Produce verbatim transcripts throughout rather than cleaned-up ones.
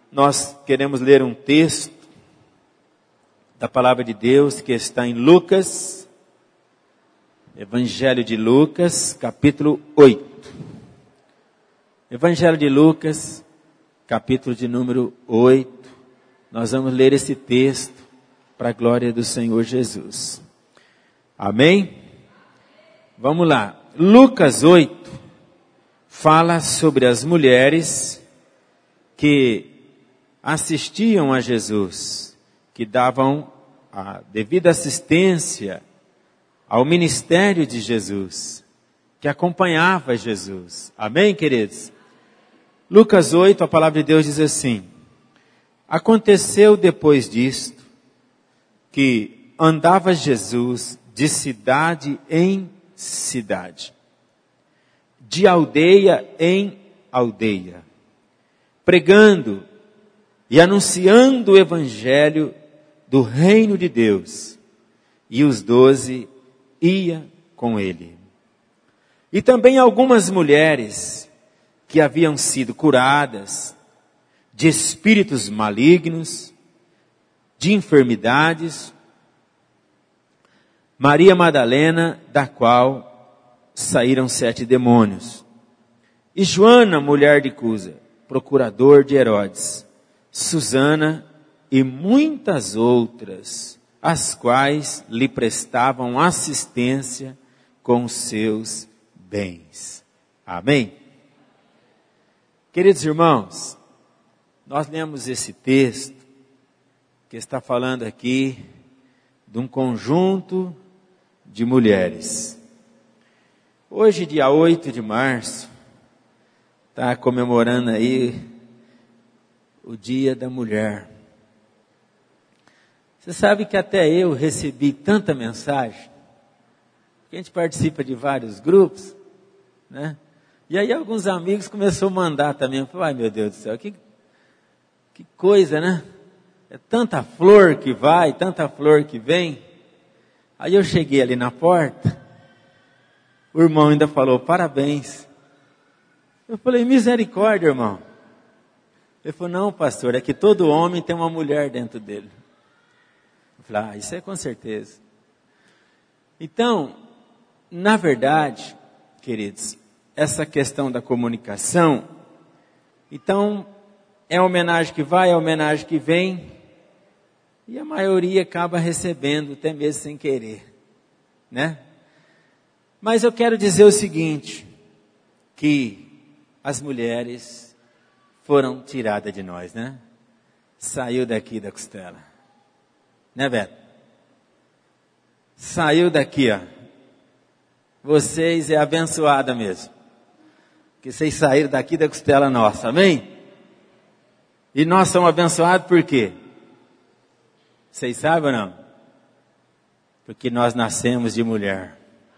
nós queremos ler um texto da palavra de Deus que está em Lucas, Evangelho de Lucas, capítulo oito. Evangelho de Lucas, capítulo de número oito. Nós vamos ler esse texto para a glória do Senhor Jesus. Amém? Vamos lá. Lucas oito fala sobre as mulheres que assistiam a Jesus, que davam a devida assistência ao ministério de Jesus, que acompanhava Jesus. Amém, queridos? Lucas oito, a palavra de Deus diz assim: aconteceu depois disto, que andava Jesus de cidade em cidade, de aldeia em aldeia, pregando e anunciando o evangelho do reino de Deus, e os doze iam com ele. E também algumas mulheres que haviam sido curadas de espíritos malignos, de enfermidades, Maria Madalena, da qual saíram sete demônios, e Joana, mulher de Cusa, procurador de Herodes, Susana e muitas outras, as quais lhe prestavam assistência com seus bens. Amém? Queridos irmãos, nós lemos esse texto que está falando aqui de um conjunto de mulheres. Hoje, dia oito de março, está comemorando aí o Dia da Mulher. Você sabe que até eu recebi tanta mensagem, que a gente participa de vários grupos, né? E aí alguns amigos começaram a mandar também. Eu falei, ai meu Deus do céu, que, que coisa, né? É tanta flor que vai, tanta flor que vem. Aí eu cheguei ali na porta, o irmão ainda falou, parabéns. Eu falei, misericórdia, irmão. Ele falou, não, pastor, é que todo homem tem uma mulher dentro dele. Eu falei, ah, isso é com certeza. Então, na verdade, queridos, essa questão da comunicação, então, é homenagem que vai, é homenagem que vem, e a maioria acaba recebendo, até mesmo sem querer, né? Mas eu quero dizer o seguinte, que as mulheres foram tiradas de nós, né? Saiu daqui da costela. Né, Beto? Saiu daqui, ó. Vocês é abençoada mesmo. Que vocês saíram daqui da costela nossa, amém? E nós somos abençoados por quê? Vocês sabem ou não? Porque nós nascemos de mulher.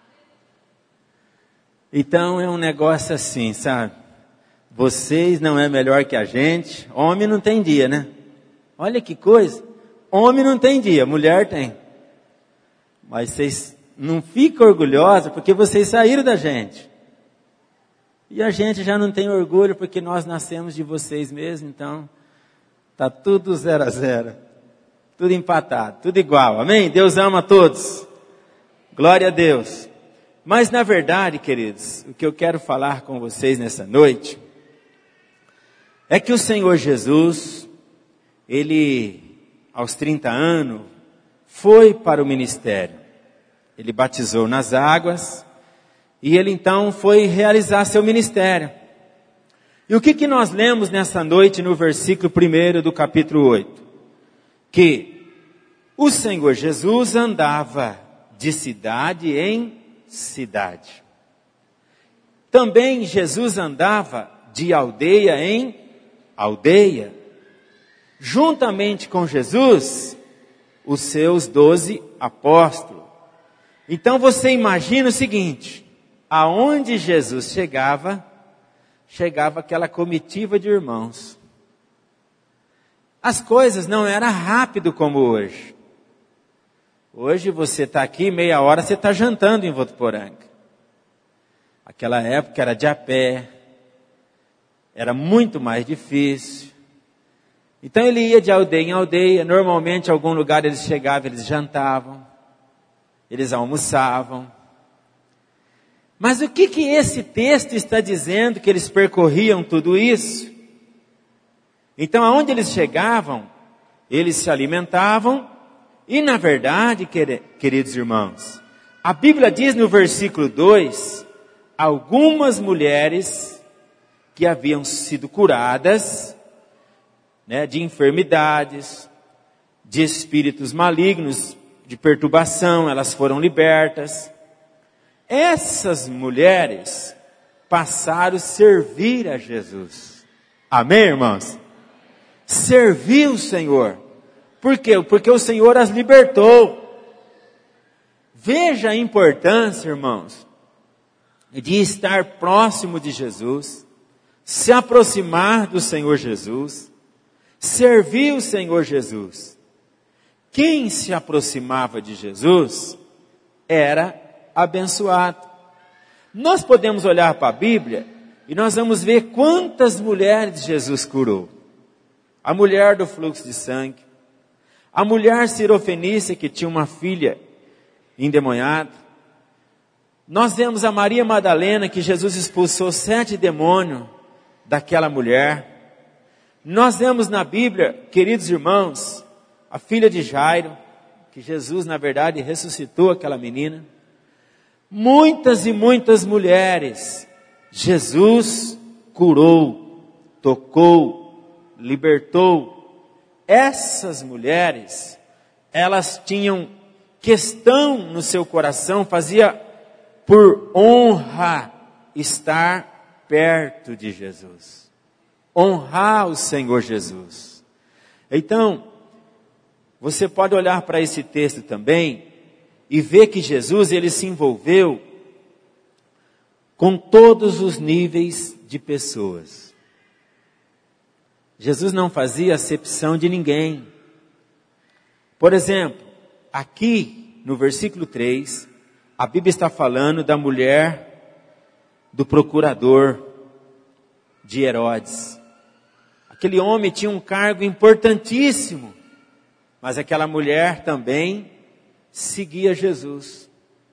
Então é um negócio assim, sabe? Vocês não é melhor que a gente. Homem não tem dia, né? Olha que coisa. Homem não tem dia, mulher tem. Mas vocês não ficam orgulhosos porque vocês saíram da gente. E a gente já não tem orgulho porque nós nascemos de vocês mesmo. Então, tá tudo zero a zero. Tudo empatado, tudo igual. Amém? Deus ama todos. Glória a Deus. Mas na verdade, queridos, o que eu quero falar com vocês nessa noite é que o Senhor Jesus, Ele, aos trinta anos, foi para o ministério. Ele batizou nas águas e Ele então foi realizar seu ministério. E o que, que nós lemos nessa noite no versículo primeiro do capítulo oito? Que o Senhor Jesus andava de cidade em cidade. Também Jesus andava de aldeia em aldeia. Juntamente com Jesus, os seus doze apóstolos. Então você imagina o seguinte, aonde Jesus chegava, chegava aquela comitiva de irmãos. As coisas não eram rápido como hoje. Hoje você está aqui, meia hora você está jantando em Votuporanga. Aquela época era de a pé, era muito mais difícil. Então ele ia de aldeia em aldeia, normalmente em algum lugar eles chegavam, eles jantavam, eles almoçavam. Mas o que que esse texto está dizendo que eles percorriam tudo isso? Então aonde eles chegavam, eles se alimentavam e na verdade, queridos irmãos, a Bíblia diz no versículo dois, algumas mulheres que haviam sido curadas, né, de enfermidades, de espíritos malignos, de perturbação, elas foram libertas. Essas mulheres passaram a servir a Jesus. Amém, irmãos? Servir o Senhor. Por quê? Porque o Senhor as libertou. Veja a importância, irmãos, de estar próximo de Jesus, se aproximar do Senhor Jesus, servir o Senhor Jesus. Quem se aproximava de Jesus era abençoado. Nós podemos olhar para a Bíblia e nós vamos ver quantas mulheres Jesus curou. A mulher do fluxo de sangue, a mulher cirofenícia que tinha uma filha endemoniada. Nós vemos a Maria Madalena que Jesus expulsou sete demônios daquela mulher. Nós vemos na Bíblia, queridos irmãos, a filha de Jairo, que Jesus na verdade ressuscitou aquela menina. Muitas e muitas mulheres, Jesus curou, tocou, libertou. Essas mulheres, elas tinham questão no seu coração, fazia por honra estar perto de Jesus. Honrar o Senhor Jesus. Então, você pode olhar para esse texto também e ver que Jesus, ele se envolveu com todos os níveis de pessoas. Jesus não fazia acepção de ninguém. Por exemplo, aqui no versículo três, a Bíblia está falando da mulher do procurador de Herodes. Aquele homem tinha um cargo importantíssimo, mas aquela mulher também seguia Jesus.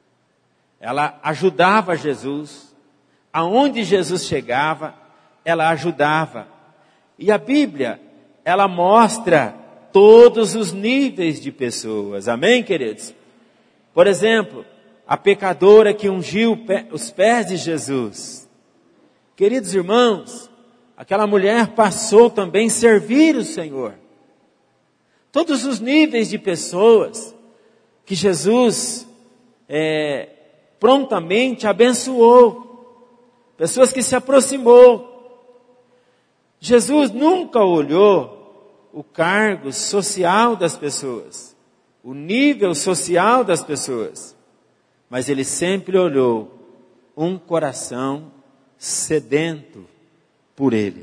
Ela ajudava Jesus. Aonde Jesus chegava, ela ajudava. E a Bíblia, ela mostra todos os níveis de pessoas. Amém, queridos? Por exemplo, a pecadora que ungiu os pés de Jesus. Queridos irmãos, aquela mulher passou também a servir o Senhor. Todos os níveis de pessoas que Jesus é, prontamente abençoou. Pessoas que se aproximou. Jesus nunca olhou o cargo social das pessoas, o nível social das pessoas, mas ele sempre olhou um coração sedento por ele.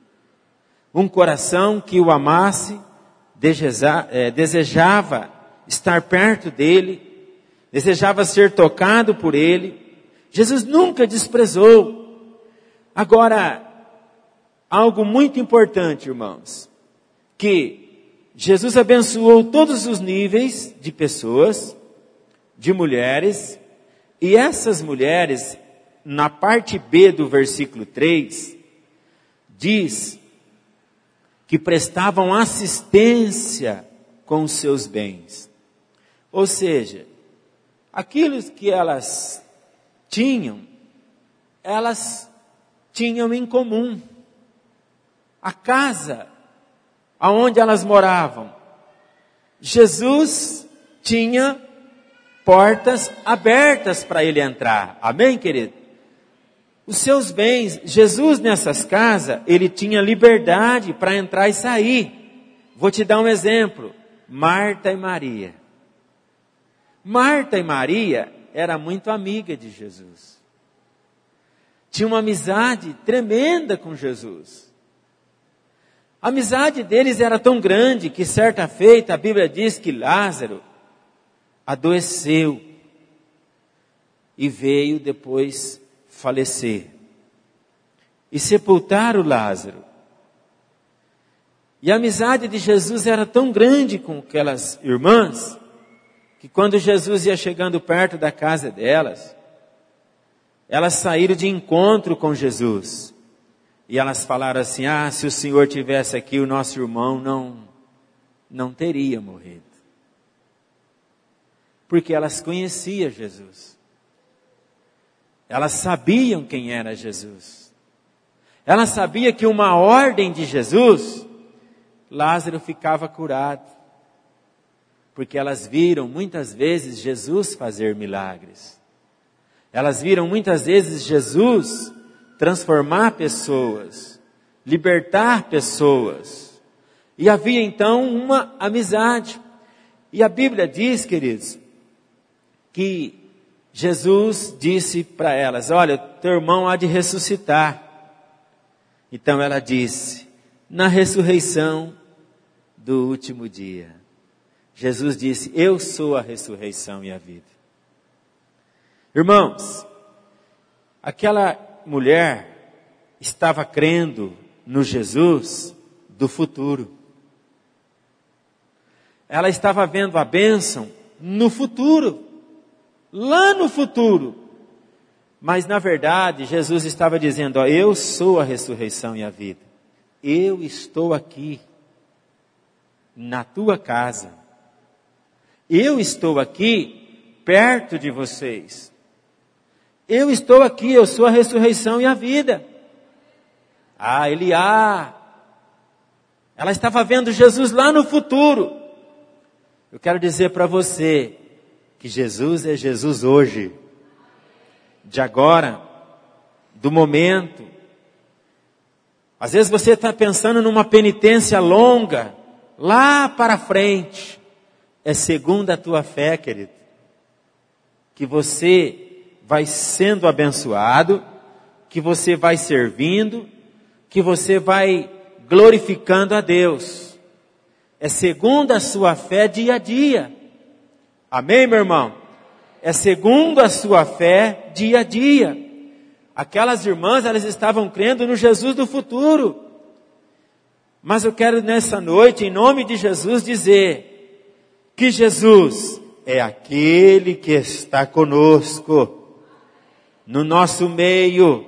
Um coração que o amasse, deseja, é, desejava estar perto dele, desejava ser tocado por ele. Jesus nunca desprezou. Agora, algo muito importante, irmãos, que Jesus abençoou todos os níveis de pessoas, de mulheres, e essas mulheres, na parte B do versículo três, diz que prestavam assistência com os seus bens. Ou seja, aquilo que elas tinham, elas tinham em comum. A casa aonde elas moravam, Jesus tinha portas abertas para ele entrar. Amém, querido? Os seus bens, Jesus nessas casas, ele tinha liberdade para entrar e sair. Vou te dar um exemplo. Marta e Maria. Marta e Maria eram muito amigas de Jesus. Tinha uma amizade tremenda com Jesus. A amizade deles era tão grande que certa feita a Bíblia diz que Lázaro adoeceu e veio depois falecer. E sepultaram Lázaro. E a amizade de Jesus era tão grande com aquelas irmãs, que quando Jesus ia chegando perto da casa delas, elas saíram de encontro com Jesus. E elas falaram assim: ah, se o Senhor tivesse aqui, o nosso irmão não, não teria morrido. Porque elas conheciam Jesus. Elas sabiam quem era Jesus. Elas sabiam que uma ordem de Jesus, Lázaro ficava curado. Porque elas viram muitas vezes Jesus fazer milagres. Elas viram muitas vezes Jesus transformar pessoas, libertar pessoas. E havia então uma amizade. E a Bíblia diz, queridos, que Jesus disse para elas: olha, teu irmão há de ressuscitar. Então ela disse: na ressurreição do último dia. Jesus disse: eu sou a ressurreição e a vida. Irmãos, aquela mulher estava crendo no Jesus do futuro. Ela estava vendo a bênção no futuro, lá no futuro. Mas na verdade Jesus estava dizendo: ó, eu sou a ressurreição e a vida. Eu estou aqui, na tua casa. Eu estou aqui, perto de vocês. Eu estou aqui, eu sou a ressurreição e a vida. Ah, Eliá. Ela estava vendo Jesus lá no futuro. Eu quero dizer para você que Jesus é Jesus hoje, de agora, do momento. Às vezes você está pensando numa penitência longa, lá para frente. É segundo a tua fé, querido, que você vai sendo abençoado, que você vai servindo, que você vai glorificando a Deus. É segundo a sua fé dia a dia. Amém, meu irmão? É segundo a sua fé dia a dia. Aquelas irmãs, elas estavam crendo no Jesus do futuro. Mas eu quero nessa noite, em nome de Jesus, dizer que Jesus é aquele que está conosco, no nosso meio,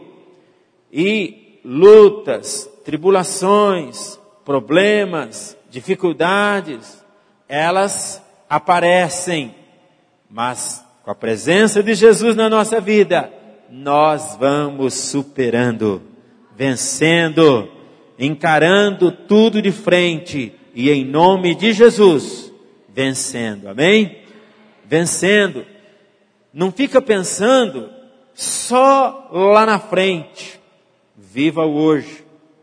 e lutas, tribulações, problemas, dificuldades, elas aparecem, mas com a presença de Jesus na nossa vida, nós vamos superando, vencendo, encarando tudo de frente, e em nome de Jesus, vencendo, amém? Vencendo. Não fica pensando só lá na frente. Viva o hoje.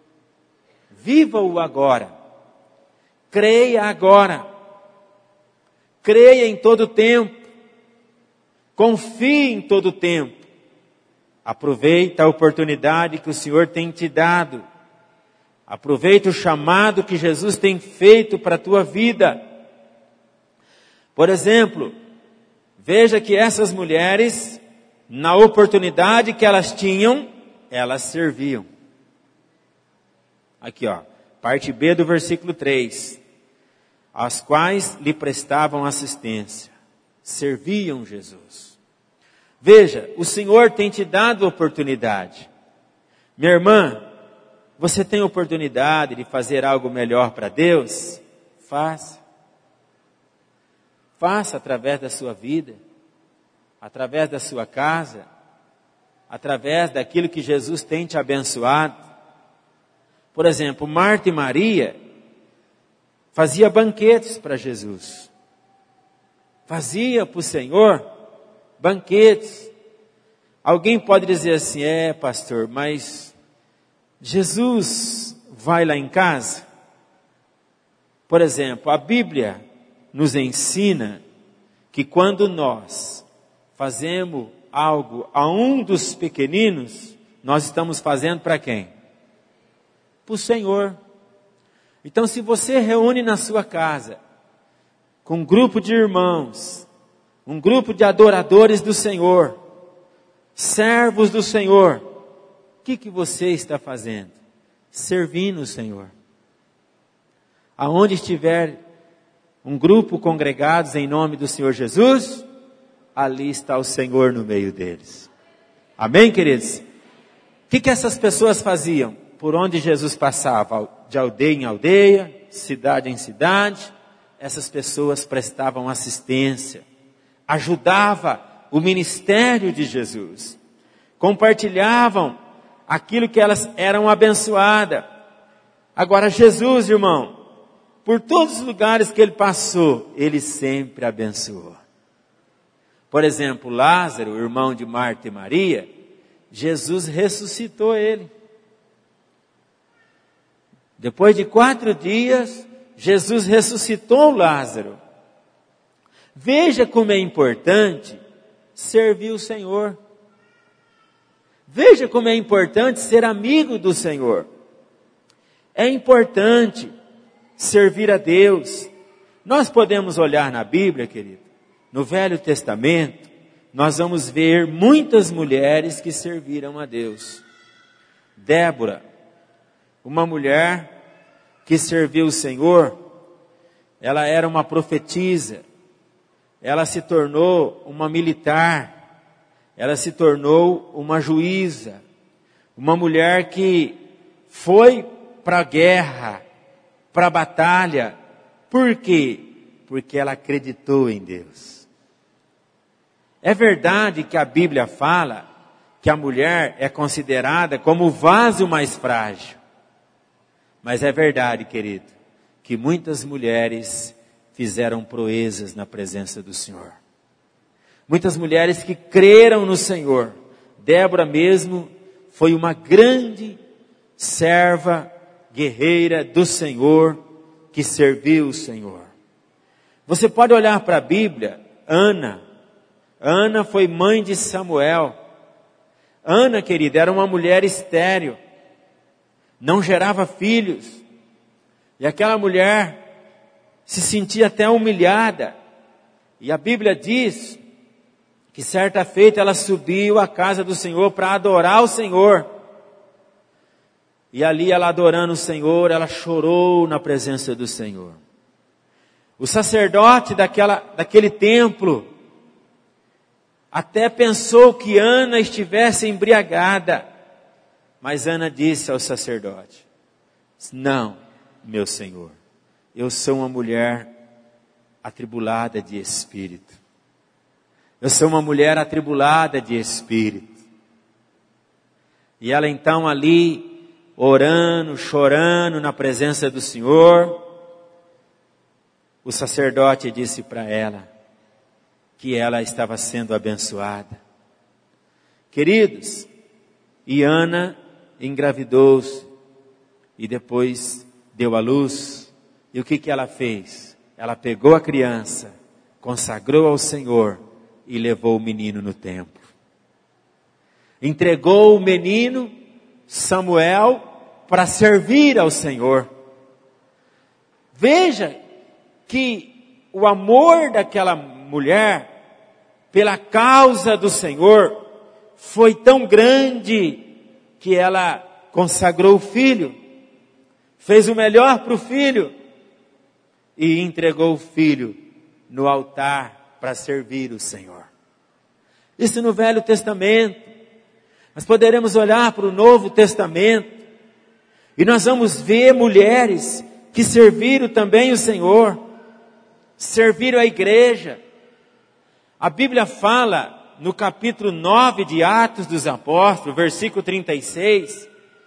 Viva o agora. Creia agora. Creia em todo tempo. Confie em todo tempo. Aproveita a oportunidade que o Senhor tem te dado. Aproveita o chamado que Jesus tem feito para a tua vida. Por exemplo, veja que essas mulheres, na oportunidade que elas tinham, elas serviam. Aqui ó, parte B do versículo três. As quais lhe prestavam assistência. Serviam Jesus. Veja, o Senhor tem te dado oportunidade. Minha irmã, você tem oportunidade de fazer algo melhor para Deus? Faça. Faça através da sua vida, através da sua casa, através daquilo que Jesus tem te abençoado. Por exemplo, Marta e Maria fazia banquetes para Jesus. Fazia para o Senhor banquetes. Alguém pode dizer assim: é, pastor, mas Jesus vai lá em casa? Por exemplo, a Bíblia nos ensina que quando nós fazemos algo a um dos pequeninos, nós estamos fazendo para quem? Para o Senhor. Então, se você reúne na sua casa com um grupo de irmãos, um grupo de adoradores do Senhor, servos do Senhor, o que que você está fazendo? Servindo o Senhor. Aonde estiver um grupo congregados em nome do Senhor Jesus, ali está o Senhor no meio deles. Amém, queridos? O que, que essas pessoas faziam? Por onde Jesus passava, de aldeia em aldeia, cidade em cidade, essas pessoas prestavam assistência, ajudavam o ministério de Jesus, compartilhavam aquilo que elas eram abençoadas. Agora Jesus, irmão, por todos os lugares que ele passou, ele sempre abençoou. Por exemplo, Lázaro, irmão de Marta e Maria, Jesus ressuscitou ele. Depois de quatro dias, Jesus ressuscitou Lázaro. Veja como é importante servir o Senhor. Veja como é importante ser amigo do Senhor. É importante servir a Deus. Nós podemos olhar na Bíblia, querido, no Velho Testamento, nós vamos ver muitas mulheres que serviram a Deus. Débora, uma mulher que serviu o Senhor, ela era uma profetisa, ela se tornou uma militar, ela se tornou uma juíza, uma mulher que foi para a guerra, para a batalha. Por quê? Porque ela acreditou em Deus. É verdade que a Bíblia fala que a mulher é considerada como o vaso mais frágil. Mas é verdade, querido, que muitas mulheres fizeram proezas na presença do Senhor. Muitas mulheres que creram no Senhor. Débora mesmo foi uma grande serva, guerreira do Senhor, que serviu o Senhor. Você pode olhar para a Bíblia, Ana. Ana foi mãe de Samuel. Ana, querida, era uma mulher estéril. Não gerava filhos. E aquela mulher se sentia até humilhada. E a Bíblia diz que certa feita ela subiu à casa do Senhor para adorar o Senhor. E ali ela adorando o Senhor, ela chorou na presença do Senhor. O sacerdote daquela, daquele templo até pensou que Ana estivesse embriagada. Mas Ana disse ao sacerdote: não, meu Senhor, eu sou uma mulher atribulada de espírito. Eu sou uma mulher atribulada de espírito. E ela então ali, orando, chorando na presença do Senhor, o sacerdote disse para ela que ela estava sendo abençoada. Queridos, e Ana engravidou-se e depois deu à luz. E o que que ela fez? Ela pegou a criança, consagrou ao Senhor e levou o menino no templo. Entregou o menino, Samuel, para servir ao Senhor. Veja que o amor daquela mulher pela causa do Senhor foi tão grande que ela consagrou o filho, fez o melhor para o filho e entregou o filho no altar para servir o Senhor. Isso no Velho Testamento. Nós poderemos olhar para o Novo Testamento e nós vamos ver mulheres que serviram também o Senhor, serviram a igreja. A Bíblia fala no capítulo nove de Atos dos Apóstolos, versículo trinta e seis.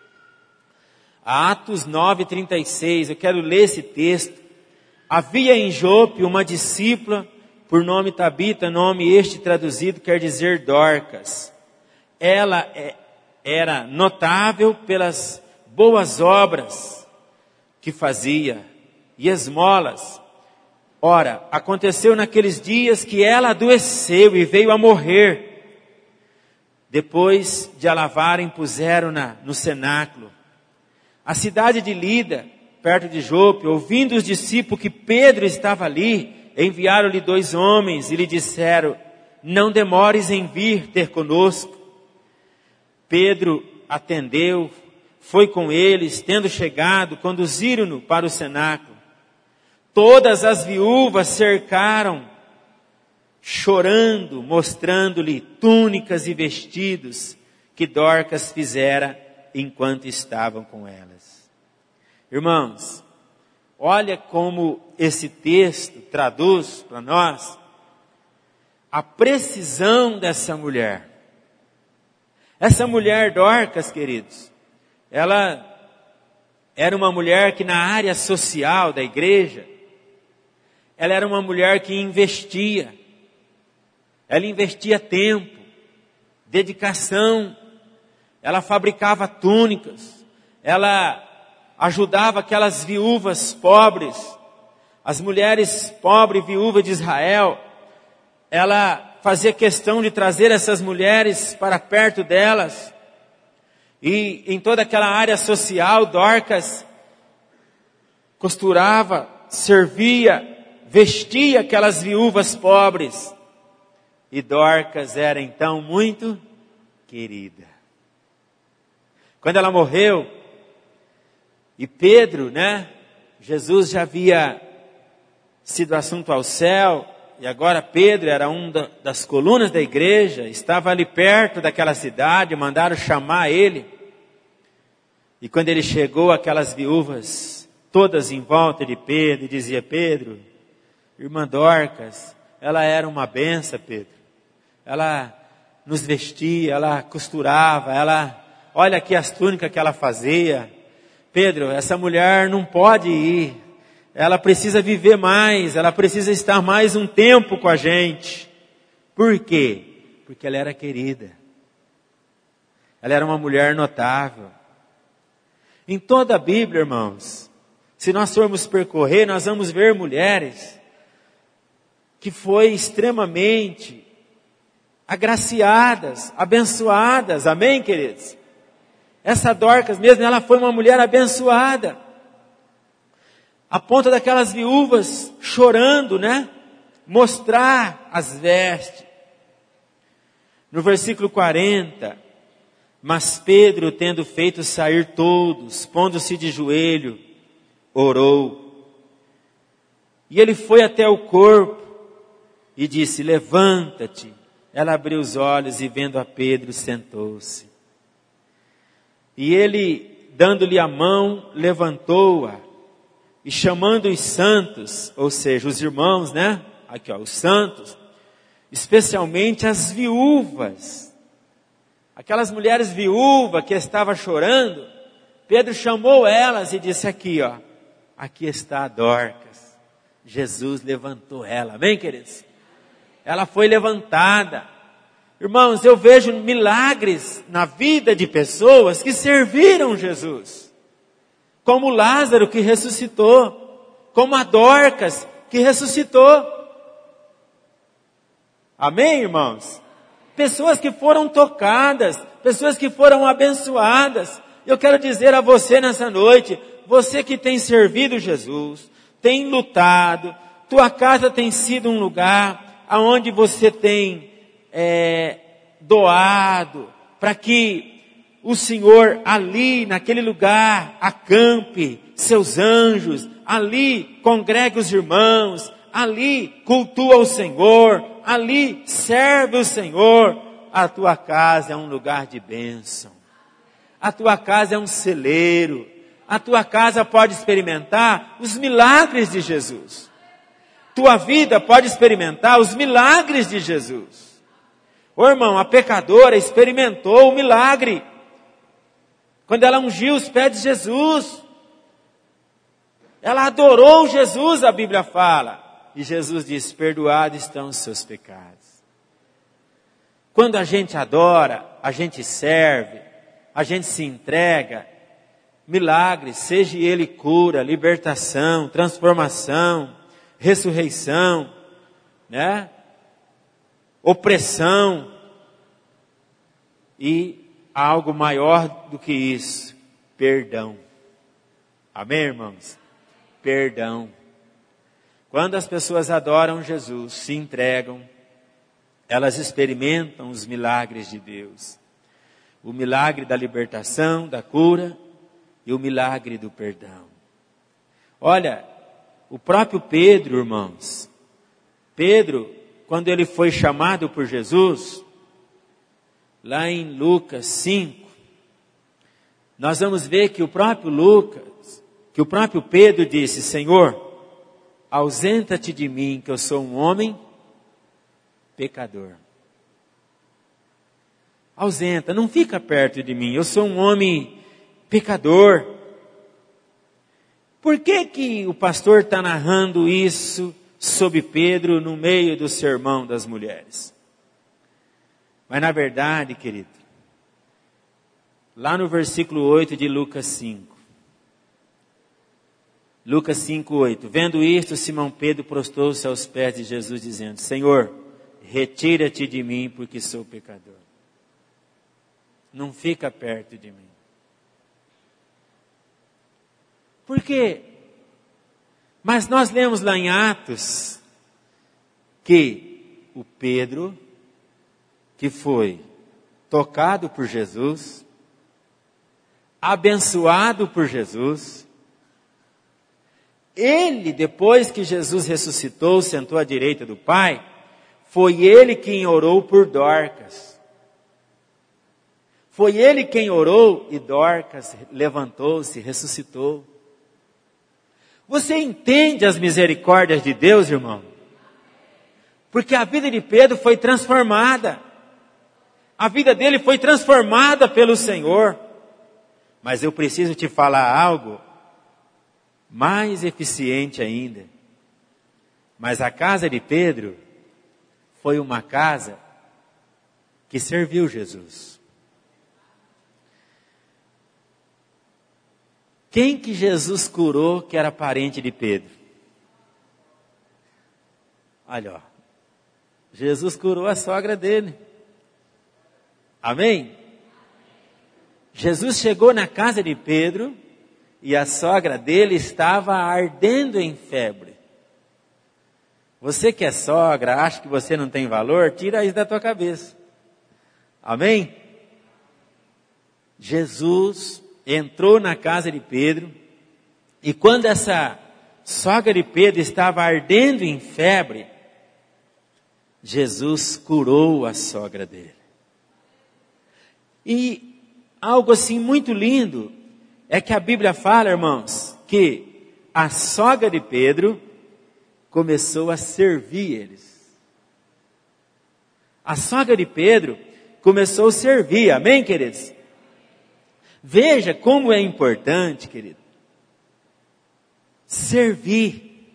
Atos nove, trinta e seis, eu quero ler esse texto. Havia em Jope uma discípula, por nome Tabita, nome este traduzido quer dizer Dorcas. Ela era notável pelas boas obras que fazia e esmolas. Ora, aconteceu naqueles dias que ela adoeceu e veio a morrer. Depois de a lavarem, puseram-na no cenáculo. A cidade de Lida, perto de Jope, ouvindo os discípulos que Pedro estava ali, enviaram-lhe dois homens e lhe disseram: não demores em vir ter conosco. Pedro atendeu, foi com eles, tendo chegado, conduziram-no para o cenáculo. Todas as viúvas cercaram, chorando, mostrando-lhe túnicas e vestidos que Dorcas fizera enquanto estavam com elas. Irmãos, olha como esse texto traduz para nós a precisão dessa mulher. Essa mulher Dorcas, queridos, ela era uma mulher que na área social da igreja, ela era uma mulher que investia. Ela investia tempo, dedicação. Ela fabricava túnicas. Ela ajudava aquelas viúvas pobres, as mulheres pobres viúvas de Israel. Ela fazia questão de trazer essas mulheres para perto delas. E em toda aquela área social, Dorcas costurava, servia, vestia aquelas viúvas pobres. E Dorcas era então muito querida. Quando ela morreu, e Pedro, né? Jesus já havia sido assunto ao céu, e agora Pedro era um da, das colunas da igreja, estava ali perto daquela cidade, mandaram chamar ele. E quando ele chegou, aquelas viúvas, todas em volta de Pedro, e dizia: Pedro, irmã Dorcas, ela era uma benção, Pedro. Ela nos vestia, ela costurava, ela, olha aqui as túnicas que ela fazia. Pedro, essa mulher não pode ir, ela precisa viver mais, ela precisa estar mais um tempo com a gente. Por quê? Porque ela era querida. Ela era uma mulher notável. Em toda a Bíblia, irmãos, se nós formos percorrer, nós vamos ver mulheres que foi extremamente agraciadas, abençoadas, amém, queridos? Essa Dorcas mesmo, ela foi uma mulher abençoada, a ponto daquelas viúvas chorando, né? Mostrar as vestes. No versículo quarenta, mas Pedro, tendo feito sair todos, pondo-se de joelho, orou. E ele foi até o corpo e disse: levanta-te. Ela abriu os olhos e, vendo a Pedro, sentou-se. E ele, dando-lhe a mão, levantou-a. E chamando os santos, ou seja, os irmãos, né? Aqui, ó, os santos, especialmente as viúvas, aquelas mulheres viúvas que estavam chorando, Pedro chamou elas e disse: aqui, ó, aqui está a Dorcas. Jesus levantou ela, amém, queridos? Ela foi levantada. Irmãos, eu vejo milagres na vida de pessoas que serviram Jesus. Como Lázaro que ressuscitou. Como a Dorcas que ressuscitou. Amém, irmãos? Pessoas que foram tocadas. Pessoas que foram abençoadas. Eu quero dizer a você nessa noite, você que tem servido Jesus, tem lutado, tua casa tem sido um lugar aonde você tem é, doado, para que o Senhor ali, naquele lugar, acampe seus anjos, ali congregue os irmãos, ali cultua o Senhor, ali serve o Senhor. A tua casa é um lugar de bênção, a tua casa é um celeiro, a tua casa pode experimentar os milagres de Jesus. Tua vida pode experimentar os milagres de Jesus. Ô irmão, a pecadora experimentou o milagre quando ela ungiu os pés de Jesus. Ela adorou Jesus, a Bíblia fala. E Jesus diz: perdoados estão os seus pecados. Quando a gente adora, a gente serve, a gente se entrega, milagres, seja ele cura, libertação, transformação, ressurreição, né? Opressão, e algo maior do que isso, perdão. Amém, irmãos? Perdão. Quando as pessoas adoram Jesus, se entregam, elas experimentam os milagres de Deus. O milagre da libertação, da cura, e o milagre do perdão. Olha, O próprio Pedro, irmãos, Pedro, quando ele foi chamado por Jesus, lá em Lucas cinco, nós vamos ver que o próprio Lucas, que o próprio Pedro disse: Senhor, ausenta-te de mim, que eu sou um homem pecador. Ausenta, não fica perto de mim, eu sou um homem pecador. Por que que o pastor está narrando isso sobre Pedro no meio do sermão das mulheres? Mas na verdade, querido, lá no versículo oito de Lucas cinco, Lucas cinco, oito, vendo isto, Simão Pedro prostrou-se aos pés de Jesus, dizendo: Senhor, retira-te de mim, porque sou pecador. Não fica perto de mim. Por quê? Mas nós lemos lá em Atos que o Pedro, que foi tocado por Jesus, abençoado por Jesus, ele, depois que Jesus ressuscitou, sentou à direita do Pai, foi ele quem orou por Dorcas. Foi ele quem orou e Dorcas levantou-se, ressuscitou. Você entende as misericórdias de Deus, irmão? Porque a vida de Pedro foi transformada. A vida dele foi transformada pelo Senhor. Mas eu preciso te falar algo mais eficiente ainda. Mas a casa de Pedro foi uma casa que serviu Jesus. Quem que Jesus curou que era parente de Pedro? Olha, ó, Jesus curou a sogra dele. Amém? Jesus chegou na casa de Pedro e a sogra dele estava ardendo em febre. Você que é sogra, acha que você não tem valor? Tira isso da tua cabeça. Amém? Jesus entrou na casa de Pedro, e quando essa sogra de Pedro estava ardendo em febre, Jesus curou a sogra dele. E algo assim muito lindo é que a Bíblia fala, irmãos, que a sogra de Pedro começou a servir eles. A sogra de Pedro começou a servir, amém, queridos? Veja como é importante, querido, servir,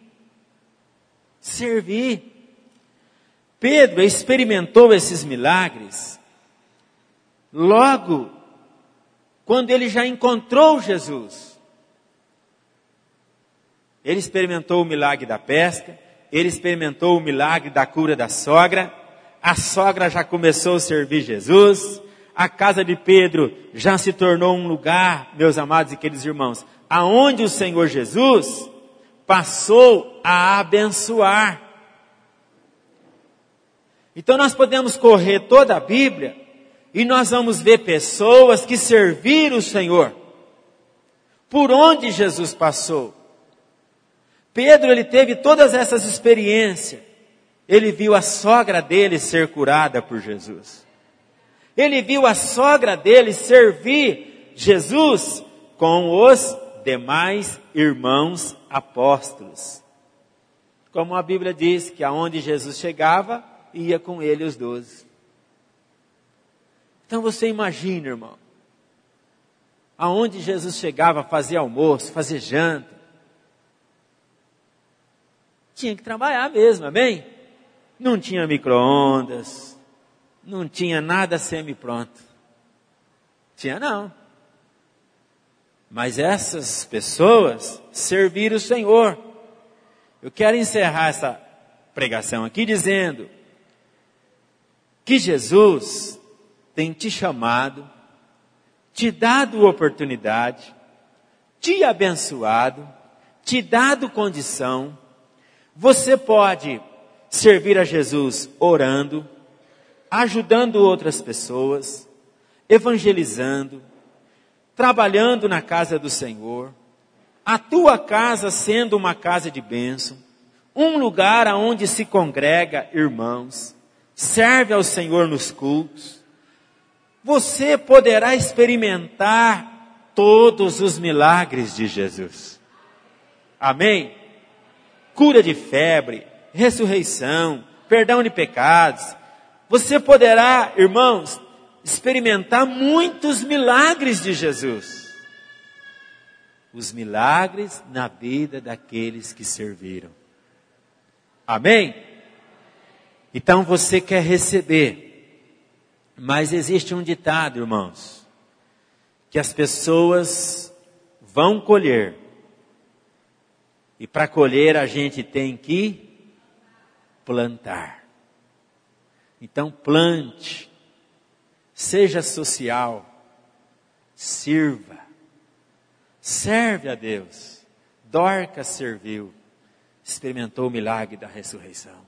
servir. Pedro experimentou esses milagres logo quando ele já encontrou Jesus. Ele experimentou o milagre da pesca, ele experimentou o milagre da cura da sogra, a sogra já começou a servir Jesus. A casa de Pedro já se tornou um lugar, meus amados e queridos irmãos, aonde o Senhor Jesus passou a abençoar. Então nós podemos correr toda a Bíblia e nós vamos ver pessoas que serviram o Senhor por onde Jesus passou. Pedro, ele teve todas essas experiências. Ele viu a sogra dele ser curada por Jesus. Ele viu a sogra dele servir Jesus com os demais irmãos apóstolos. Como a Bíblia diz que aonde Jesus chegava, ia com ele os doze. Então você imagina, irmão, aonde Jesus chegava, fazia almoço, fazia janta. Tinha que trabalhar mesmo, amém? Não tinha micro-ondas. Não tinha nada semi-pronto. Tinha não. Mas essas pessoas serviram o Senhor. Eu quero encerrar essa pregação aqui dizendo que Jesus tem te chamado, te dado oportunidade, te abençoado, te dado condição. Você pode servir a Jesus orando, ajudando outras pessoas, evangelizando, trabalhando na casa do Senhor, a tua casa sendo uma casa de bênção, um lugar aonde se congrega irmãos, serve ao Senhor nos cultos, você poderá experimentar todos os milagres de Jesus. Amém? Cura de febre, ressurreição, perdão de pecados. Você poderá, irmãos, experimentar muitos milagres de Jesus. Os milagres na vida daqueles que serviram. Amém? Então você quer receber. Mas existe um ditado, irmãos, que as pessoas vão colher. E para colher a gente tem que plantar. Então plante, seja social, sirva, serve a Deus. Dorcas serviu, experimentou o milagre da ressurreição.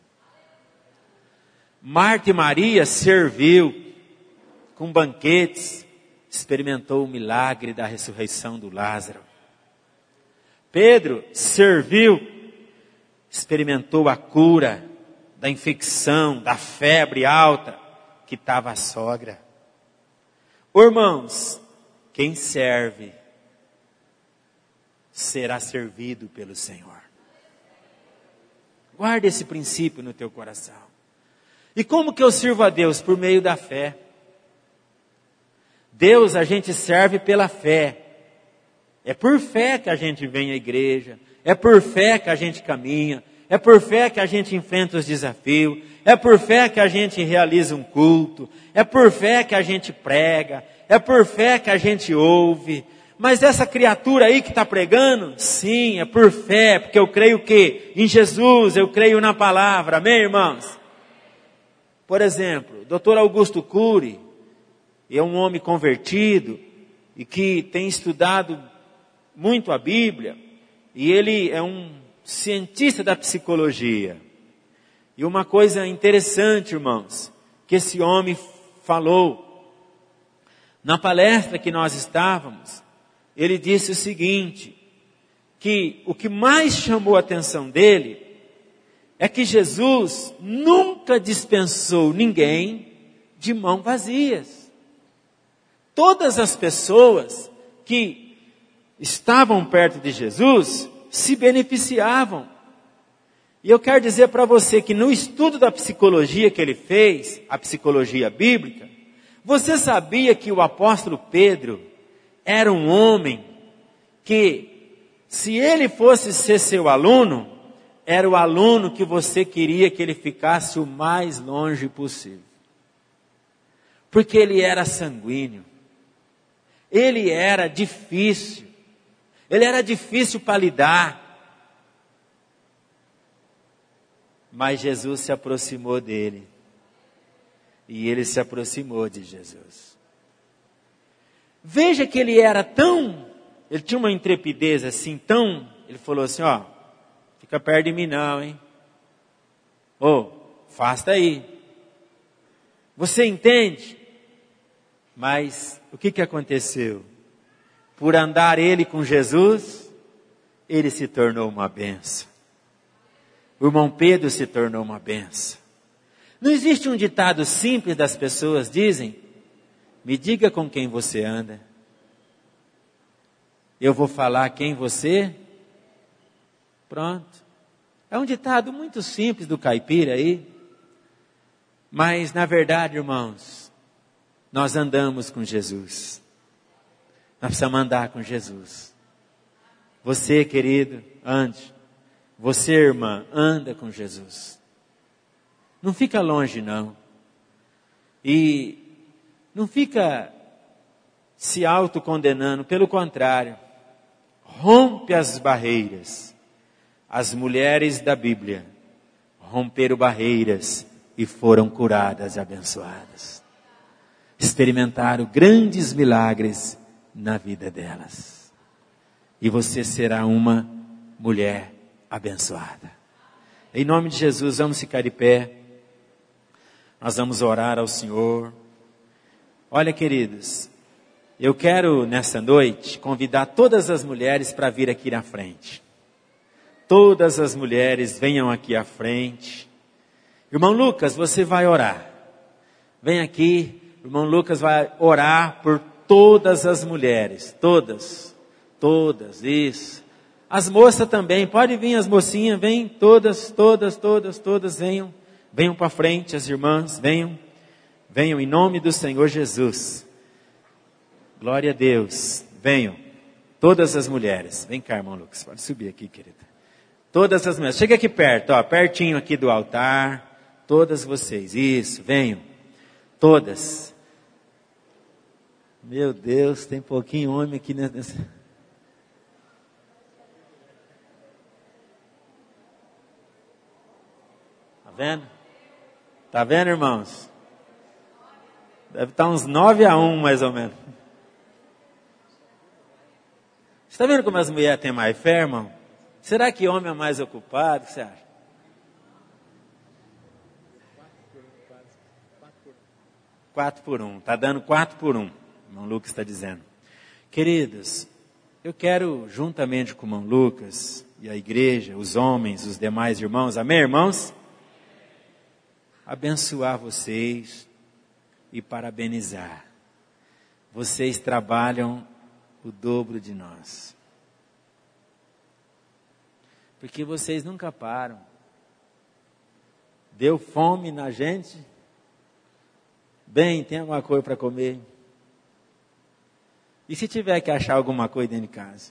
Marta e Maria serviu com banquetes, experimentou o milagre da ressurreição do Lázaro. Pedro serviu, experimentou a cura da infecção, da febre alta que estava a sogra. Irmãos, quem serve será servido pelo Senhor. Guarda esse princípio no teu coração. E como que eu sirvo a Deus? Por meio da fé. Deus a gente serve pela fé. É por fé que a gente vem à igreja. É por fé que a gente caminha. É por fé que a gente enfrenta os desafios. É por fé que a gente realiza um culto. É por fé que a gente prega. É por fé que a gente ouve. Mas essa criatura aí que está pregando, sim, é por fé, porque eu creio que em Jesus, eu creio na palavra, amém, irmãos? Por exemplo, doutor Augusto Cury é um homem convertido e que tem estudado muito a Bíblia, e ele é um cientista da psicologia. E uma coisa interessante, irmãos, que esse homem falou na palestra que nós estávamos, ele disse o seguinte, que o que mais chamou a atenção dele é que Jesus nunca dispensou ninguém de mãos vazias. Todas as pessoas que estavam perto de Jesus se beneficiavam. E eu quero dizer para você que no estudo da psicologia que ele fez, a psicologia bíblica, você sabia que o apóstolo Pedro era um homem que, se ele fosse ser seu aluno, era o aluno que você queria que ele ficasse o mais longe possível. Porque ele era sanguíneo. Ele era difícil. Ele era difícil para lidar. Mas Jesus se aproximou dele. E ele se aproximou de Jesus. Veja que ele era tão, ele tinha uma intrepidez assim, tão, ele falou assim, ó, fica perto de mim não, hein? Ô, oh, afasta aí. Você entende? Mas o que que aconteceu? Por andar ele com Jesus, ele se tornou uma bênção. O irmão Pedro se tornou uma bênção. Não existe um ditado simples das pessoas dizem, me diga com quem você anda. Eu vou falar quem você... Pronto. É um ditado muito simples do caipira aí. Mas, na verdade, irmãos, nós andamos com Jesus. Nós precisamos andar com Jesus. Você, querido, ande. Você, irmã, anda com Jesus. Não fica longe, não. E não fica se autocondenando, pelo contrário. Rompe as barreiras. As mulheres da Bíblia romperam barreiras e foram curadas e abençoadas. Experimentaram grandes milagres na vida delas. E você será uma mulher abençoada. Em nome de Jesus, vamos ficar de pé. Nós vamos orar ao Senhor. Olha, queridos, Eu quero, nessa noite, convidar todas as mulheres para vir aqui na frente. Todas as mulheres venham aqui à frente. Irmão Lucas, você vai orar. Vem aqui, irmão Lucas vai orar por todas as mulheres. Todas, todas, isso. As moças também, pode vir as mocinhas, vem, todas, todas, todas, todas, venham. Venham para frente, as irmãs, venham. Venham em nome do Senhor Jesus. Glória a Deus. Venham. Todas as mulheres. Vem cá, irmão Lucas. Pode subir aqui, querida. Todas as mulheres. Chega aqui perto, ó. Pertinho aqui do altar. Todas vocês. Isso, venham. Todas. Meu Deus, tem pouquinho homem aqui nessa... Tá vendo? Tá vendo, irmãos? Deve estar uns nove a um, mais ou menos. Você está vendo como as mulheres têm mais fé, irmão? Será que homem é mais ocupado? O que você acha? Quatro por um. Está dando quatro por um. O irmão Lucas está dizendo. Queridos, eu quero, juntamente com o irmão Lucas e a igreja, os homens, os demais irmãos, amém, irmãos? Abençoar vocês e parabenizar. Vocês trabalham o dobro de nós. Porque vocês nunca param. Deu fome na gente? Bem, tem alguma coisa para comer? E se tiver que achar alguma coisa dentro de casa?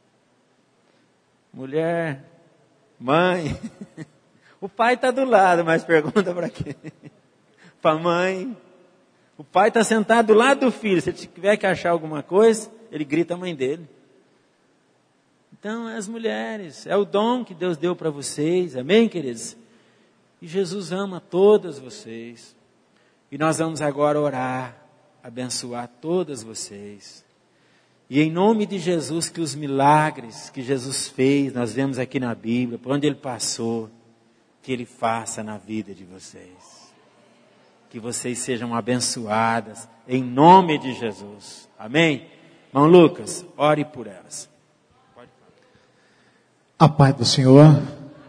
Mulher, mãe, o pai está do lado, mas pergunta para quem? Para a mãe. O pai está sentado do lado do filho. Se tiver que achar alguma coisa, ele grita a mãe dele. Então, é as mulheres. É o dom que Deus deu para vocês. Amém, queridos? E Jesus ama todas vocês. E nós vamos agora orar, abençoar todas vocês. E em nome de Jesus, que os milagres que Jesus fez, nós vemos aqui na Bíblia, por onde Ele passou, que Ele faça na vida de vocês. Que vocês sejam abençoadas, em nome de Jesus. Amém? Irmão Lucas, ore por elas. A paz do Senhor.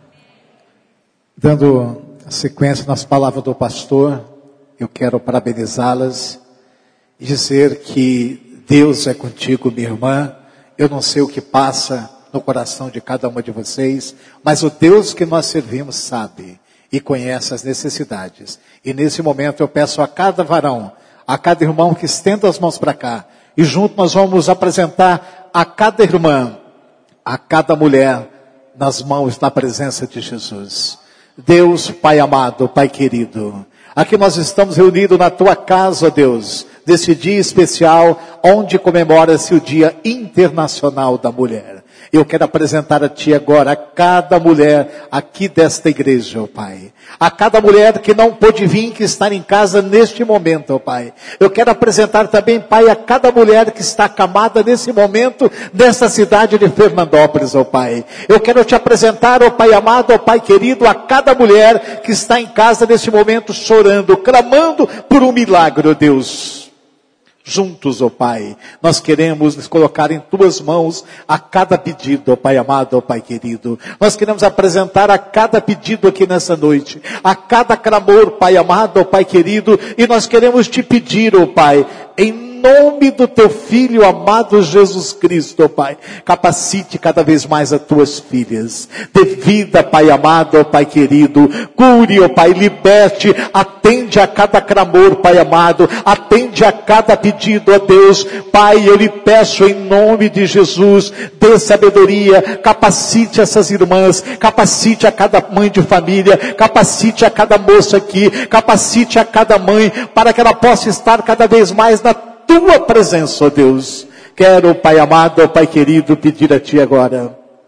Dando sequência nas palavras do pastor, eu quero parabenizá-las e dizer que Deus é contigo, minha irmã. Eu não sei o que passa no coração de cada uma de vocês, mas o Deus que nós servimos sabe e conhece as necessidades. E nesse momento eu peço a cada varão, a cada irmão que estenda as mãos para cá, e junto nós vamos apresentar a cada irmã, a cada mulher, nas mãos da presença de Jesus. Deus, Pai amado, Pai querido, aqui nós estamos reunidos na tua casa, Deus, desse dia especial, onde comemora-se o Dia Internacional da Mulher. Eu quero apresentar a Ti agora, a cada mulher aqui desta igreja, ó Pai. A cada mulher que não pôde vir, que está em casa neste momento, ó Pai. Eu quero apresentar também, Pai, a cada mulher que está acamada nesse momento, nesta cidade de Fernandópolis, ó Pai. Eu quero Te apresentar, ó Pai amado, ó Pai querido, a cada mulher que está em casa nesse momento chorando, clamando por um milagre, ó Deus. Juntos, ó Pai, nós queremos nos colocar em Tuas mãos a cada pedido, ó Pai amado, ó Pai querido. Nós queremos apresentar a cada pedido aqui nessa noite, a cada clamor, Pai amado, ó Pai querido, e nós queremos Te pedir, ó Pai, em nome do Teu Filho amado Jesus Cristo, ó Pai, capacite cada vez mais as Tuas filhas. Dê vida, Pai amado, ó Pai querido. Cure, ó Pai, liberte, atende a cada clamor, Pai amado, atende a cada pedido, ó Deus. Pai, eu lhe peço em nome de Jesus, dê sabedoria, capacite essas irmãs, capacite a cada mãe de família, capacite a cada moça aqui, capacite a cada mãe, para que ela possa estar cada vez mais na Tua presença, ó Deus. Quero, Pai amado, ó Pai querido, pedir a Ti agora,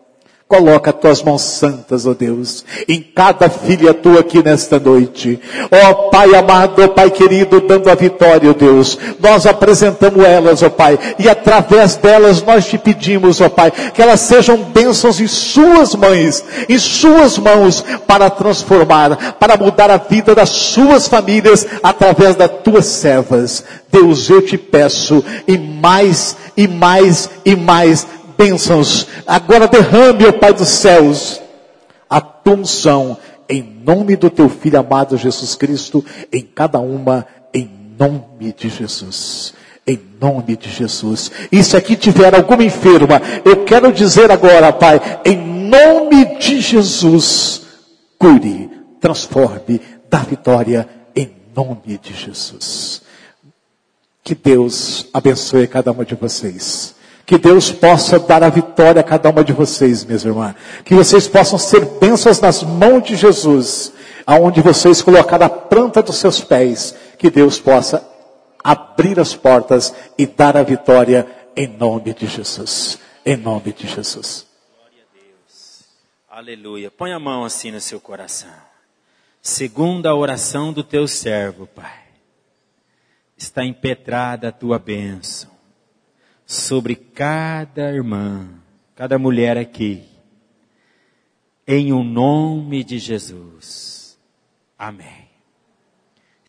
Coloca as tuas mãos santas, ó Deus, em cada filha tua aqui nesta noite. Ó Pai amado, ó Pai querido, dando a vitória, ó Deus. Nós apresentamos elas, ó Pai, e através delas nós te pedimos, ó Pai, que elas sejam bênçãos em suas mãos, em suas mãos, para transformar, para mudar a vida das suas famílias, através das tuas servas. Deus, eu te peço, e mais, e mais, e mais, bênçãos. Agora derrame, ó Pai dos céus, a tua unção, em nome do teu Filho amado Jesus Cristo, em cada uma, em nome de Jesus. Em nome de Jesus. E se aqui tiver alguma enferma, eu quero dizer agora, Pai, em nome de Jesus, cure, transforme, dá vitória, em nome de Jesus. Que Deus abençoe cada uma de vocês. Que Deus possa dar a vitória a cada uma de vocês, minhas irmãs. Que vocês possam ser bênçãos nas mãos de Jesus. Aonde vocês colocarem a planta dos seus pés. Que Deus possa abrir as portas e dar a vitória em nome de Jesus. Em nome de Jesus. Glória a Deus. Aleluia. Põe a mão assim no seu coração. Segundo a oração do teu servo, Pai, está impetrada a tua bênção sobre cada irmã, cada mulher aqui, em o nome de Jesus. Amém.